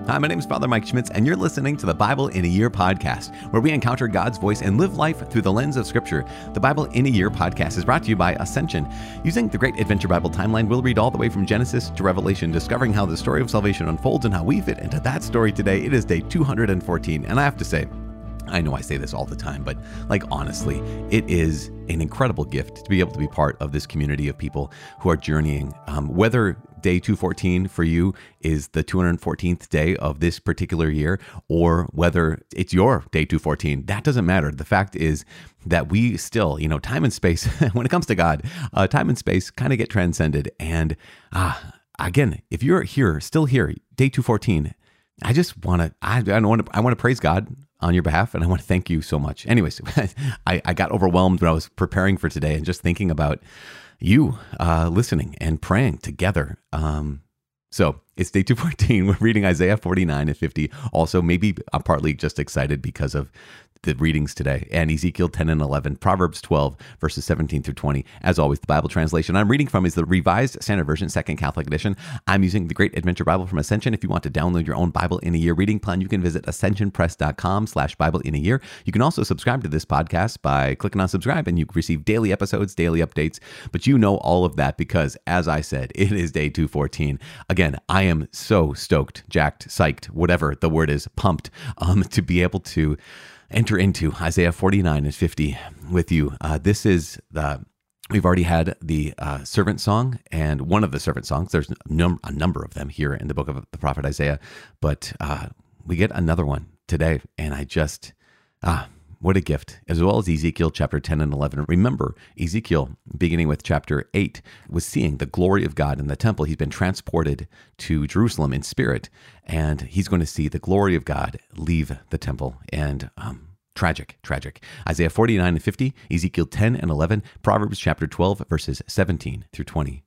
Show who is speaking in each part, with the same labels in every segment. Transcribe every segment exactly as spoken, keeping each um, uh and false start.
Speaker 1: Hi, my name is Father Mike Schmitz, and you're listening to the Bible in a Year podcast, where we encounter God's voice and live life through the lens of Scripture. The Bible in a Year podcast is brought to you by Ascension. Using the Great Adventure Bible timeline, we'll read all the way from Genesis to Revelation, discovering how the story of salvation unfolds and how we fit into that story today. It is day two hundred fourteen, and I have to say, I know I say this all the time, but like honestly, it is an incredible gift to be able to be part of this community of people who are journeying. Um, whether day two fourteen for you is the two hundred fourteenth day of this particular year, or whether it's your day two fourteen, that doesn't matter. The fact is that we still, you know, time and space, when it comes to God, uh, time and space kind of get transcended. And uh, again, if you're here, still here, day two fourteen, I just want to, I, I want to, I want to praise God on your behalf, and I want to thank you so much. Anyways, I, I got overwhelmed when I was preparing for today and just thinking about you uh, listening and praying together. Um, so it's day two fourteen. We're reading Isaiah forty-nine and fifty. Also, maybe I'm partly just excited because of the readings today, and Ezekiel ten and eleven, Proverbs twelve, verses seventeen through twenty. As always, the Bible translation I'm reading from is the Revised Standard Version, Second Catholic Edition. I'm using the Great Adventure Bible from Ascension. If you want to download your own Bible in a Year reading plan, you can visit ascensionpress.com slash Bible in a Year. You can also subscribe to this podcast by clicking on subscribe, and you receive daily episodes, daily updates. But you know all of that because, as I said, it is day two fourteen. Again, I am so stoked, jacked, psyched, whatever the word is, pumped, um, to be able to enter into Isaiah forty-nine and fifty with you. Uh, this is the, we've already had the uh, servant song, and one of the servant songs. There's a, num- a number of them here in the book of the prophet Isaiah, but uh, we get another one today, and I just, ah, what a gift, as well as Ezekiel chapter ten and eleven. Remember, Ezekiel, beginning with chapter eight, was seeing the glory of God in the temple. He's been transported to Jerusalem in spirit, and he's going to see the glory of God leave the temple. And um, tragic, tragic. Isaiah forty-nine and fifty, Ezekiel ten and eleven, Proverbs chapter twelve, verses seventeen through twenty.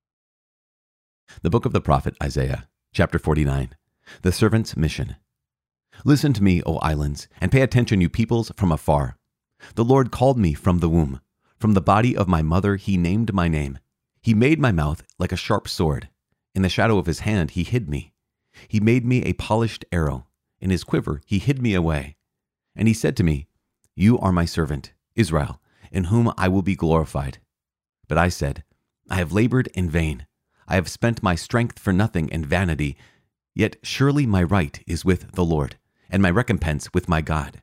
Speaker 1: The book of the prophet Isaiah, chapter forty-nine, the servant's mission. Listen to me, O islands, and pay attention, you peoples from afar. The Lord called me from the womb. From the body of my mother he named my name. He made my mouth like a sharp sword. In the shadow of his hand he hid me. He made me a polished arrow. In his quiver he hid me away. And he said to me, You are my servant, Israel, in whom I will be glorified. But I said, I have labored in vain. I have spent my strength for nothing in vanity. Yet surely my right is with the Lord, and my recompense with my God.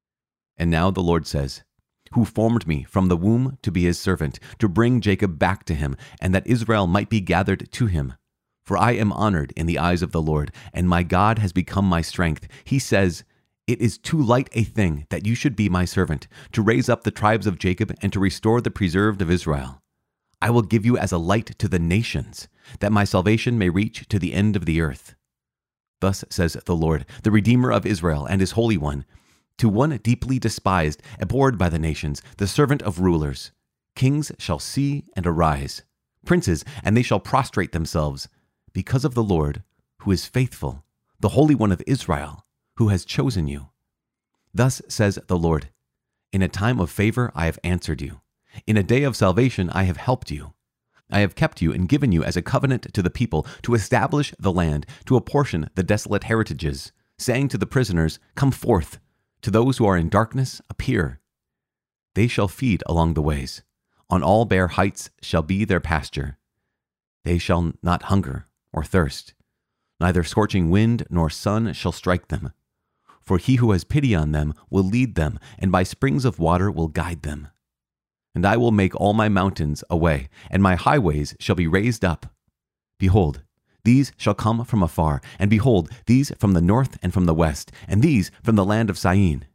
Speaker 1: And now the Lord says, Who formed me from the womb to be his servant, to bring Jacob back to him, and that Israel might be gathered to him. For I am honored in the eyes of the Lord, and my God has become my strength. He says, It is too light a thing that you should be my servant, to raise up the tribes of Jacob and to restore the preserved of Israel. I will give you as a light to the nations, that my salvation may reach to the end of the earth. Thus says the Lord, the Redeemer of Israel and his Holy One, to one deeply despised, abhorred by the nations, the servant of rulers. Kings shall see and arise, princes, and they shall prostrate themselves, because of the Lord, who is faithful, the Holy One of Israel, who has chosen you. Thus says the Lord, in a time of favor I have answered you. In a day of salvation I have helped you. I have kept you and given you as a covenant to the people, to establish the land, to apportion the desolate heritages, saying to the prisoners, Come forth. To those who are in darkness, appear. They shall feed along the ways. On all bare heights shall be their pasture. They shall not hunger or thirst. Neither scorching wind nor sun shall strike them. For he who has pity on them will lead them, and by springs of water will guide them. And I will make all my mountains a way, and my highways shall be raised up. Behold, these shall come from afar, and behold, these from the north and from the west, and these from the land of Syene.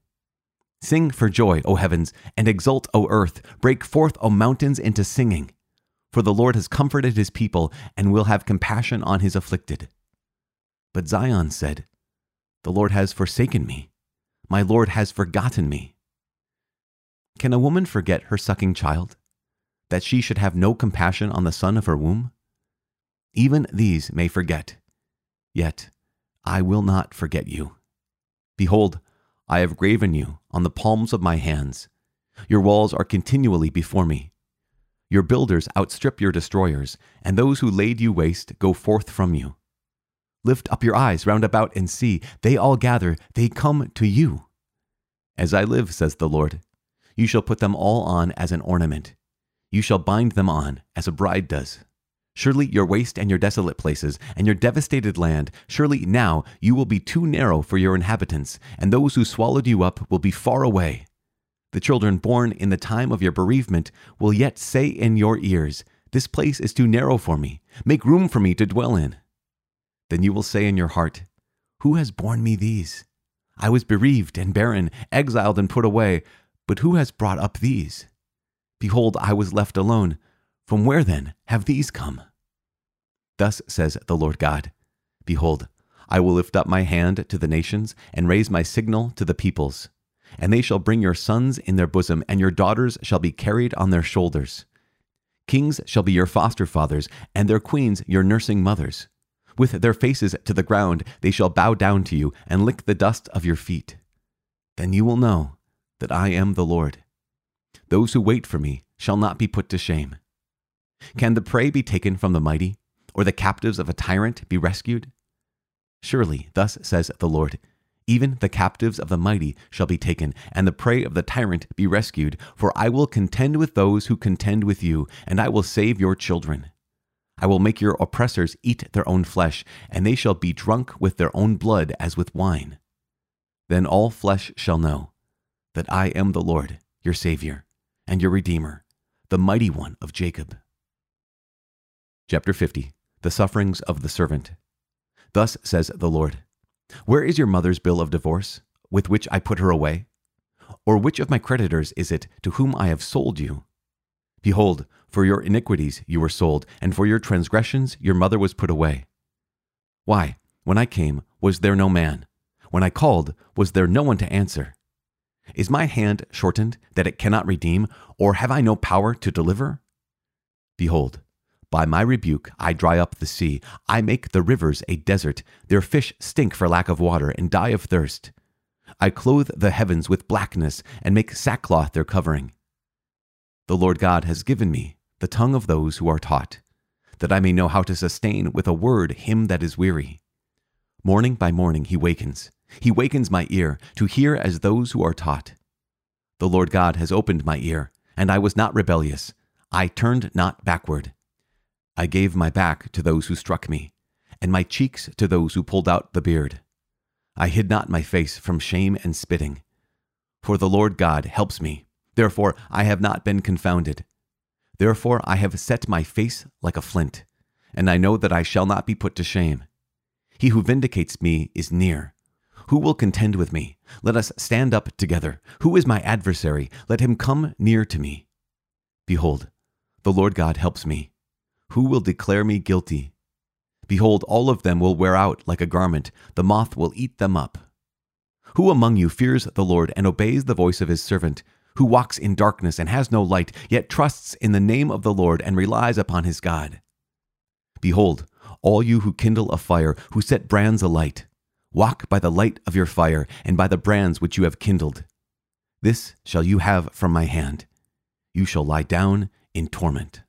Speaker 1: Sing for joy, O heavens, and exult, O earth. Break forth, O mountains, into singing. For the Lord has comforted his people, and will have compassion on his afflicted. But Zion said, The Lord has forsaken me. My Lord has forgotten me. Can a woman forget her sucking child, that she should have no compassion on the son of her womb? Even these may forget, yet I will not forget you. Behold, I have graven you on the palms of my hands. Your walls are continually before me. Your builders outstrip your destroyers, and those who laid you waste go forth from you. Lift up your eyes round about and see. They all gather, they come to you. As I live, says the Lord, you shall put them all on as an ornament. You shall bind them on as a bride does. Surely your waste and your desolate places and your devastated land, surely now you will be too narrow for your inhabitants, and those who swallowed you up will be far away. The children born in the time of your bereavement will yet say in your ears, this place is too narrow for me. Make room for me to dwell in. Then you will say in your heart, who has borne me these? I was bereaved and barren, exiled and put away, but who has brought up these? Behold, I was left alone. From where then have these come? Thus says the Lord God, behold, I will lift up my hand to the nations and raise my signal to the peoples. And they shall bring your sons in their bosom, and your daughters shall be carried on their shoulders. Kings shall be your foster fathers, and their queens your nursing mothers. With their faces to the ground they shall bow down to you and lick the dust of your feet. Then you will know that I am the Lord. Those who wait for me shall not be put to shame. Can the prey be taken from the mighty, or the captives of a tyrant be rescued? Surely, thus says the Lord, even the captives of the mighty shall be taken, and the prey of the tyrant be rescued, for I will contend with those who contend with you, and I will save your children. I will make your oppressors eat their own flesh, and they shall be drunk with their own blood as with wine. Then all flesh shall know that I am the Lord, your Savior, and your Redeemer, the Mighty One of Jacob. Chapter fifty. The Sufferings of the Servant. Thus says the Lord, where is your mother's bill of divorce, with which I put her away? Or which of my creditors is it to whom I have sold you? Behold, for your iniquities you were sold, and for your transgressions your mother was put away. Why, when I came, was there no man? When I called, was there no one to answer? Is my hand shortened, that it cannot redeem, or have I no power to deliver? Behold, by my rebuke I dry up the sea, I make the rivers a desert, their fish stink for lack of water and die of thirst. I clothe the heavens with blackness and make sackcloth their covering. The Lord God has given me the tongue of those who are taught, that I may know how to sustain with a word him that is weary. Morning by morning he wakens, he wakens my ear to hear as those who are taught. The Lord God has opened my ear, and I was not rebellious, I turned not backward. I gave my back to those who struck me, and my cheeks to those who pulled out the beard. I hid not my face from shame and spitting. For the Lord God helps me, therefore I have not been confounded. Therefore I have set my face like a flint, and I know that I shall not be put to shame. He who vindicates me is near. Who will contend with me? Let us stand up together. Who is my adversary? Let him come near to me. Behold, the Lord God helps me. Who will declare me guilty? Behold, all of them will wear out like a garment. The moth will eat them up. Who among you fears the Lord and obeys the voice of his servant, who walks in darkness and has no light, yet trusts in the name of the Lord and relies upon his God? Behold, all you who kindle a fire, who set brands alight, walk by the light of your fire and by the brands which you have kindled. This shall you have from my hand. You shall lie down in torment.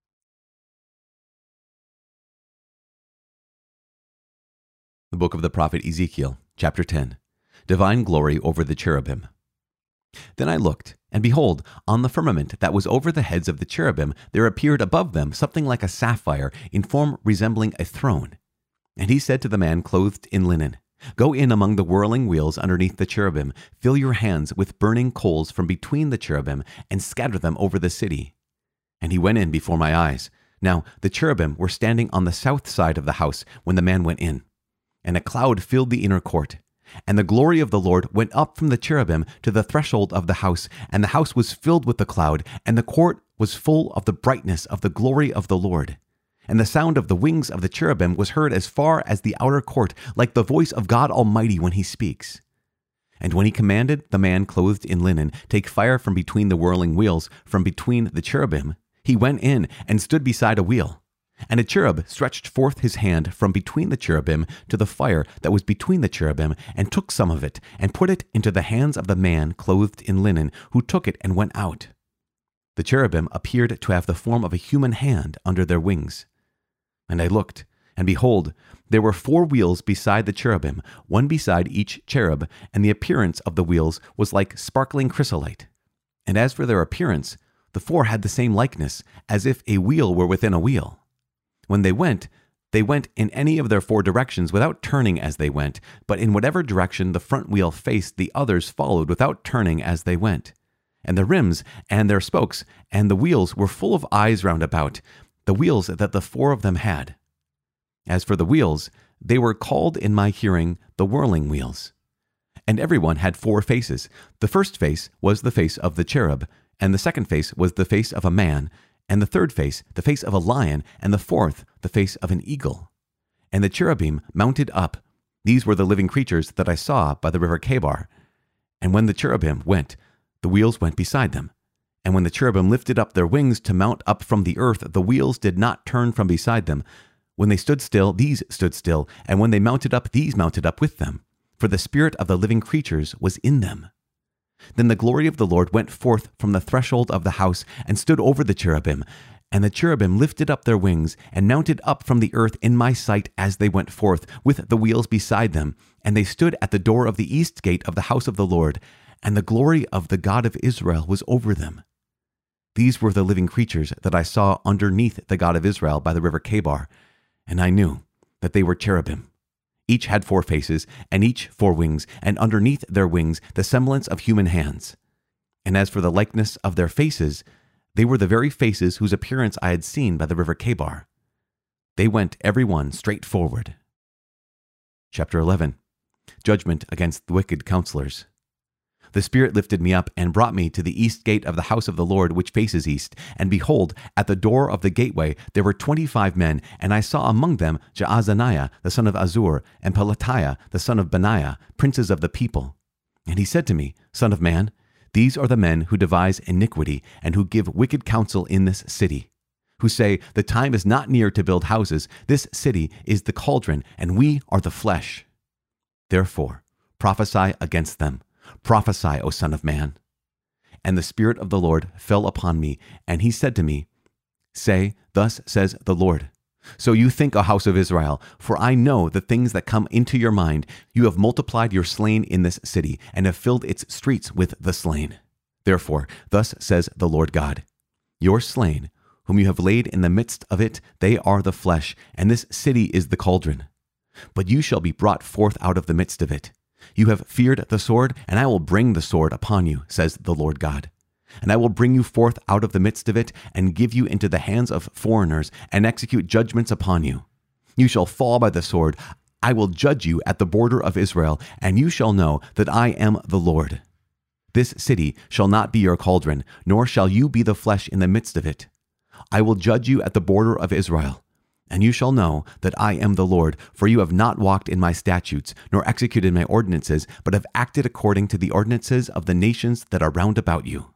Speaker 1: The book of the prophet Ezekiel, chapter ten. Divine glory over the cherubim. Then I looked, and behold, on the firmament that was over the heads of the cherubim, there appeared above them something like a sapphire, in form resembling a throne. And he said to the man clothed in linen, Go in among the whirling wheels underneath the cherubim, fill your hands with burning coals from between the cherubim, and scatter them over the city. And he went in before my eyes. Now the cherubim were standing on the south side of the house when the man went in. And a cloud filled the inner court. And the glory of the Lord went up from the cherubim to the threshold of the house, and the house was filled with the cloud, and the court was full of the brightness of the glory of the Lord. And the sound of the wings of the cherubim was heard as far as the outer court, like the voice of God Almighty when he speaks. And when he commanded the man clothed in linen, take fire from between the whirling wheels, from between the cherubim, he went in and stood beside a wheel. And a cherub stretched forth his hand from between the cherubim to the fire that was between the cherubim, and took some of it, and put it into the hands of the man clothed in linen, who took it and went out. The cherubim appeared to have the form of a human hand under their wings. And I looked, And behold, there were four wheels beside the cherubim, one beside each cherub, and the appearance of the wheels was like sparkling chrysolite. And as for their appearance, the four had the same likeness, as if a wheel were within a wheel. When they went, they went in any of their four directions without turning as they went, but in whatever direction the front wheel faced, the others followed without turning as they went. And the rims and their spokes and the wheels were full of eyes round about, the wheels that the four of them had. As for the wheels, they were called in my hearing the whirling wheels. And everyone had four faces. The first face was the face of the cherub, and the second face was the face of a man, and the third face the face of a lion, and the fourth the face of an eagle. And the cherubim mounted up. These were the living creatures that I saw by the river Chebar. And when the cherubim went, the wheels went beside them. And when the cherubim lifted up their wings to mount up from the earth, the wheels did not turn from beside them. When they stood still, these stood still, and when they mounted up, these mounted up with them, for the spirit of the living creatures was in them. Then the glory of the Lord went forth from the threshold of the house and stood over the cherubim, and the cherubim lifted up their wings and mounted up from the earth in my sight as they went forth, with the wheels beside them, and they stood at the door of the east gate of the house of the Lord, and the glory of the God of Israel was over them. These were the living creatures that I saw underneath the God of Israel by the river Chebar, and I knew that they were cherubim. Each had four faces, and each four wings, and underneath their wings the semblance of human hands. And as for the likeness of their faces, they were the very faces whose appearance I had seen by the river Chebar. They went every one straight forward. Chapter eleven. Judgment against the wicked counselors. The Spirit lifted me up and brought me to the east gate of the house of the Lord, which faces east. And behold, at the door of the gateway there were twenty-five men, and I saw among them Jaazaniah the son of Azur, and Pelatiah the son of Benaiah, princes of the people. And he said to me, Son of man, these are the men who devise iniquity, and who give wicked counsel in this city, who say, The time is not near to build houses. This city is the cauldron, and we are the flesh. Therefore prophesy against them. Prophesy, O Son of man. And the Spirit of the Lord fell upon me, and he said to me, Say, Thus says the Lord, So you think, O house of Israel, for I know the things that come into your mind. You have multiplied your slain in this city, and have filled its streets with the slain. Therefore, thus says the Lord God, Your slain, whom you have laid in the midst of it, they are the flesh, and this city is the cauldron. But you shall be brought forth out of the midst of it. You have feared the sword, and I will bring the sword upon you, says the Lord God. And I will bring you forth out of the midst of it, and give you into the hands of foreigners, and execute judgments upon you. You shall fall by the sword. I will judge you at the border of Israel, and you shall know that I am the Lord. This city shall not be your cauldron, nor shall you be the flesh in the midst of it. I will judge you at the border of Israel. And you shall know that I am the Lord, for you have not walked in my statutes, nor executed my ordinances, but have acted according to the ordinances of the nations that are round about you.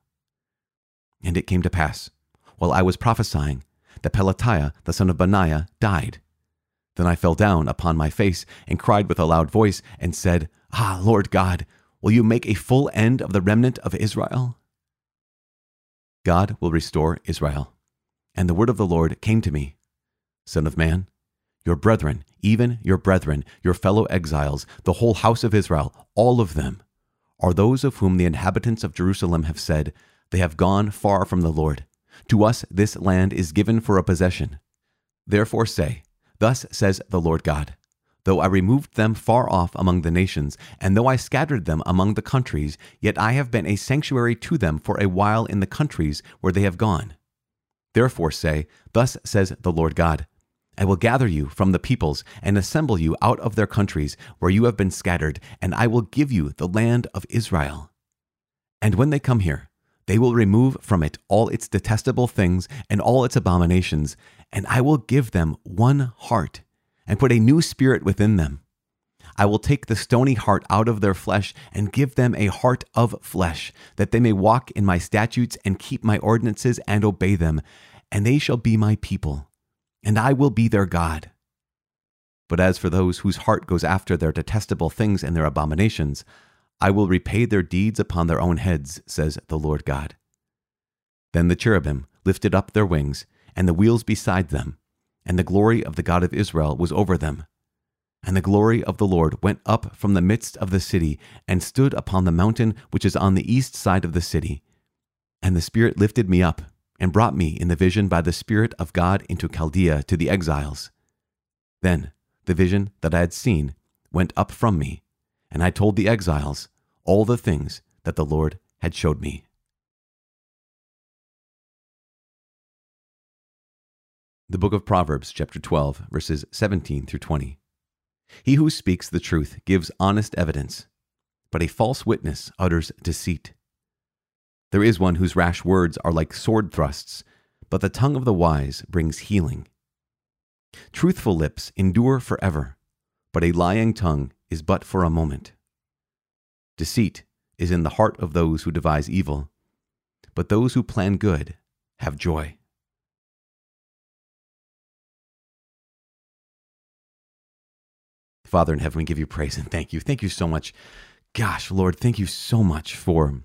Speaker 1: And it came to pass, while I was prophesying, that Pelatiah the son of Benaiah died. Then I fell down upon my face, and cried with a loud voice, and said, Ah, Lord God, will you make a full end of the remnant of Israel? God will restore Israel. And the word of the Lord came to me, Son of man, your brethren, even your brethren, your fellow exiles, the whole house of Israel, all of them, are those of whom the inhabitants of Jerusalem have said, They have gone far from the Lord. To us this land is given for a possession. Therefore say, Thus says the Lord God, Though I removed them far off among the nations, and though I scattered them among the countries, yet I have been a sanctuary to them for a while in the countries where they have gone. Therefore say, Thus says the Lord God, I will gather you from the peoples and assemble you out of their countries where you have been scattered, and I will give you the land of Israel. And when they come here, they will remove from it all its detestable things and all its abominations, and I will give them one heart and put a new spirit within them. I will take the stony heart out of their flesh and give them a heart of flesh, that they may walk in my statutes and keep my ordinances and obey them, and they shall be my people, and I will be their God. But as for those whose heart goes after their detestable things and their abominations, I will repay their deeds upon their own heads, says the Lord God. Then the cherubim lifted up their wings, and the wheels beside them, and the glory of the God of Israel was over them. And the glory of the Lord went up from the midst of the city and stood upon the mountain which is on the east side of the city. And the Spirit lifted me up and brought me in the vision by the Spirit of God into Chaldea to the exiles. Then the vision that I had seen went up from me, and I told the exiles all the things that the Lord had showed me. The book of Proverbs, chapter twelve, verses seventeen through twenty. He who speaks the truth gives honest evidence, but a false witness utters deceit. There is one whose rash words are like sword thrusts, but the tongue of the wise brings healing. Truthful lips endure forever, but a lying tongue is but for a moment. Deceit is in the heart of those who devise evil, but those who plan good have joy. Father in heaven, we give you praise and thank you. Thank you so much. Gosh, Lord, thank you so much for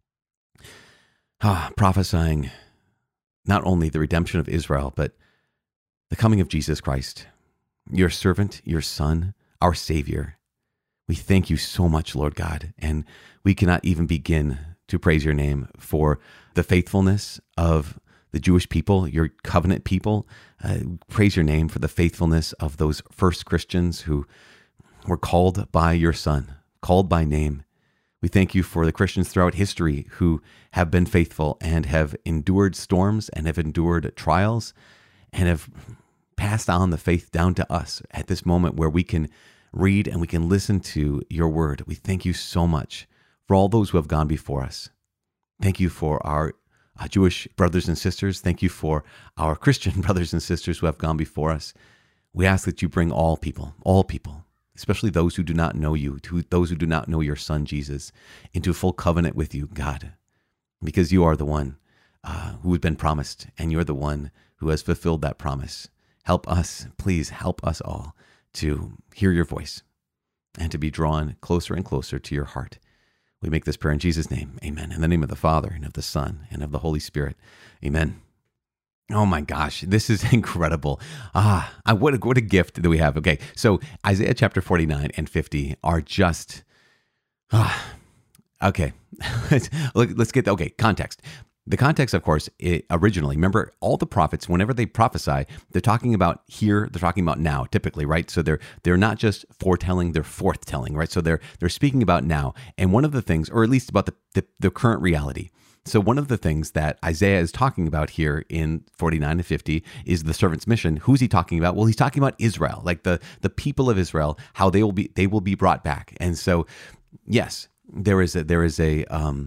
Speaker 1: ah, prophesying not only the redemption of Israel, but the coming of Jesus Christ, your servant, your Son, our Savior. We thank you so much, Lord God, and we cannot even begin to praise your name for the faithfulness of the Jewish people, your covenant people. Uh, praise your name for the faithfulness of those first Christians who were called by your Son, called by name. We thank you for the Christians throughout history who have been faithful and have endured storms and have endured trials and have passed on the faith down to us at this moment where we can read and we can listen to your word. We thank you so much for all those who have gone before us. Thank you for our uh, Jewish brothers and sisters. Thank you for our Christian brothers and sisters who have gone before us. We ask that you bring all people, all people, especially those who do not know you, to those who do not know your Son, Jesus, into full covenant with you, God, because you are the one uh, who has been promised, and you're the one who has fulfilled that promise. Help us, please help us all to hear your voice and to be drawn closer and closer to your heart. We make this prayer in Jesus' name. Amen. In the name of the Father, and of the Son, and of the Holy Spirit. Amen. Oh my gosh, this is incredible. Ah, I, what, a, what a gift that we have. Okay, so Isaiah chapter forty-nine and fifty are just, ah, okay. let's, let's get, okay, context. The context, of course, it, originally, remember, all the prophets, whenever they prophesy, they're talking about here, they're talking about now, typically, right? So they're they're not just foretelling, they're forthtelling, right? So they're they're speaking about now. And one of the things, or at least about the, the, the current reality. So one of the things that Isaiah is talking about here in forty-nine to fifty is the servant's mission. Who's he talking about? Well, he's talking about Israel, like the, the people of Israel, how they will be they will be brought back. And so, yes, there is a, there is a um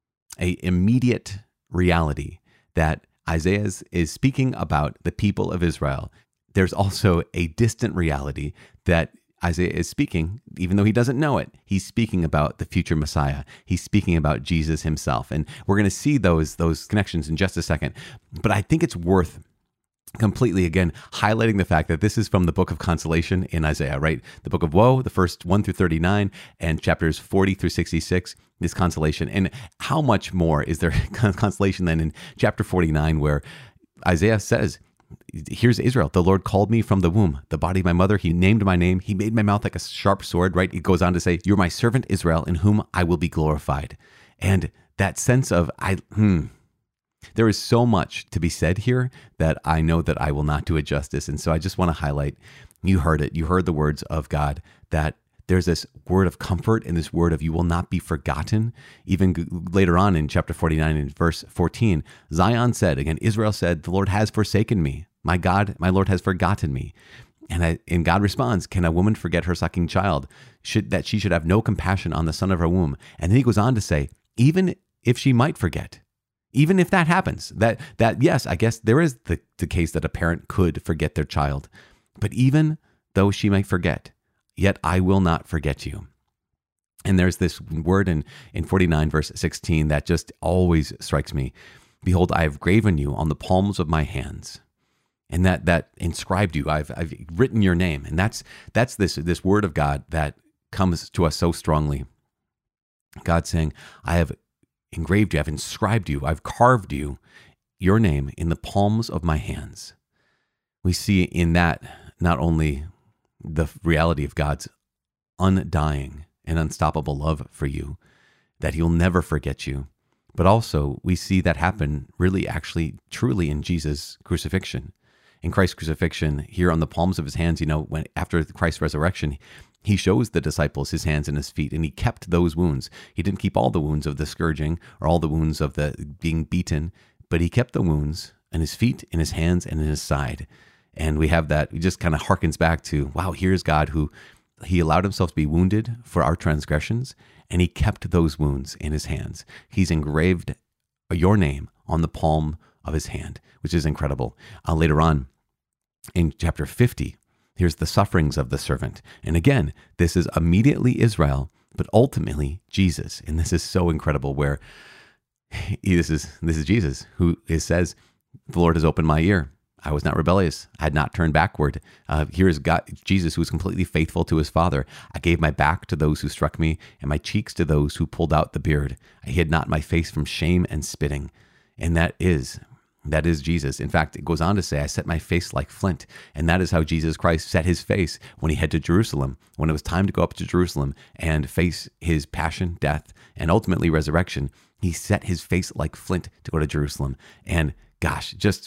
Speaker 1: a immediate reality that Isaiah is, is speaking about the people of Israel. There's also a distant reality that Isaiah is speaking, even though he doesn't know it, he's speaking about the future Messiah. He's speaking about Jesus himself. And we're going to see those, those connections in just a second. But I think it's worth completely, again, highlighting the fact that this is from the book of consolation in Isaiah, right? The book of woe, the first one through thirty-nine, and chapters forty through sixty-six, this consolation. And how much more is there consolation than in chapter forty-nine, where Isaiah says, here's Israel. The Lord called me from the womb, the body of my mother. He named my name. He made my mouth like a sharp sword, right? It goes on to say, you're my servant Israel, in whom I will be glorified. And that sense of, I, hmm, there is so much to be said here that I know that I will not do it justice. And so I just want to highlight, you heard it. You heard the words of God, that there's this word of comfort and this word of you will not be forgotten. Even later on in chapter forty-nine and verse fourteen, Zion said, again, Israel said, the Lord has forsaken me. My God, my Lord has forgotten me. And, I, and God responds, can a woman forget her sucking child, should, that she should have no compassion on the son of her womb? And then he goes on to say, even if she might forget, even if that happens, that, that yes, I guess there is the, the case that a parent could forget their child. But even though she might forget, yet I will not forget you. And there's this word in, in forty-nine, verse sixteen, that just always strikes me. Behold, I have graven you on the palms of my hands. And that that inscribed you. I've I've written your name. And that's that's this, this word of God that comes to us so strongly. God saying, I have engraved you, I've inscribed you, I've carved you, your name in the palms of my hands. we see in that not only the reality of God's undying and unstoppable love for you, that he'll never forget you, but also we see that happen really actually truly in Jesus' crucifixion. In Christ's crucifixion, here on the palms of his hands, you know, when after Christ's resurrection, he shows the disciples his hands and his feet, and he kept those wounds. He didn't keep all the wounds of the scourging or all the wounds of the being beaten, but he kept the wounds in his feet, in his hands, and in his side. And we have that, it just kind of harkens back to, wow, here's God who he allowed himself to be wounded for our transgressions, and he kept those wounds in his hands. He's engraved your name on the palm of his hand, which is incredible. Uh, later on in chapter fifty, here's the sufferings of the servant. And again, this is immediately Israel, but ultimately Jesus. And this is so incredible where he, this is this is Jesus who is, says, the Lord has opened my ear. I was not rebellious. I had not turned backward. Uh, here is God, Jesus, who was completely faithful to his Father. I gave my back to those who struck me and my cheeks to those who pulled out the beard. I hid not my face from shame and spitting. And that is, that is Jesus. In fact, it goes on to say, I set my face like flint. And that is how Jesus Christ set his face when he headed to Jerusalem, when it was time to go up to Jerusalem and face his passion, death, and ultimately resurrection. He set his face like flint to go to Jerusalem. And gosh, just...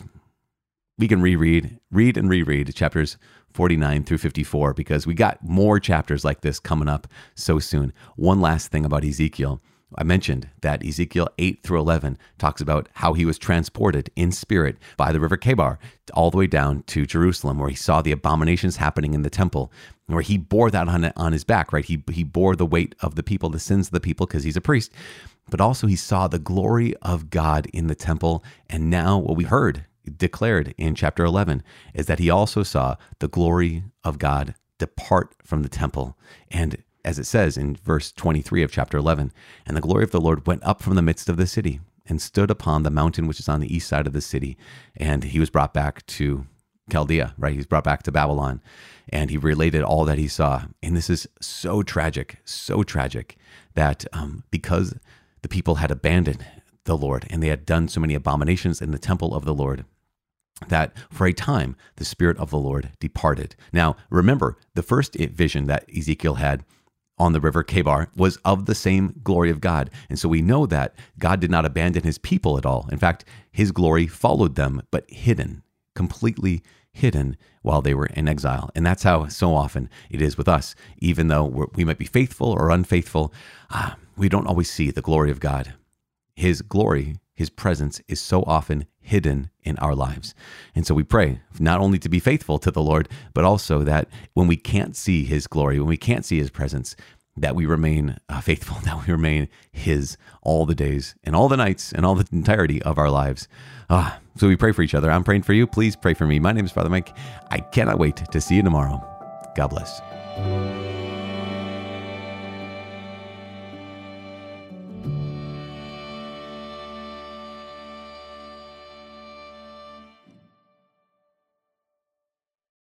Speaker 1: we can reread, read and reread chapters forty-nine through fifty-four because we got more chapters like this coming up so soon. One last thing about Ezekiel. I mentioned that Ezekiel eight through eleven talks about how he was transported in spirit by the river Kebar all the way down to Jerusalem, where he saw the abominations happening in the temple, where he bore that on, on his back, right? He, he bore the weight of the people, the sins of the people, because he's a priest. But also he saw the glory of God in the temple. And now what we heard declared in chapter eleven is that he also saw the glory of God depart from the temple. And as it says in verse twenty-three of chapter eleven, and the glory of the Lord went up from the midst of the city and stood upon the mountain which is on the east side of the city. And he was brought back to Chaldea, right? He was brought back to Babylon, and he related all that he saw. And this is so tragic, so tragic that um, because the people had abandoned the Lord and they had done so many abominations in the temple of the Lord, that for a time, the Spirit of the Lord departed. Now, remember, the first vision that Ezekiel had on the river Kebar was of the same glory of God. And so we know that God did not abandon his people at all. In fact, his glory followed them, but hidden, completely hidden while they were in exile. And that's how so often it is with us. Even though we're, we might be faithful or unfaithful, uh, we don't always see the glory of God. His glory, his presence is so often hidden in our lives. And so we pray not only to be faithful to the Lord, but also that when we can't see his glory, when we can't see his presence, that we remain uh, faithful, that we remain his all the days and all the nights and all the entirety of our lives. Ah, so we pray for each other. I'm praying for you. Please pray for me. My name is Father Mike. I cannot wait to see you tomorrow. God bless.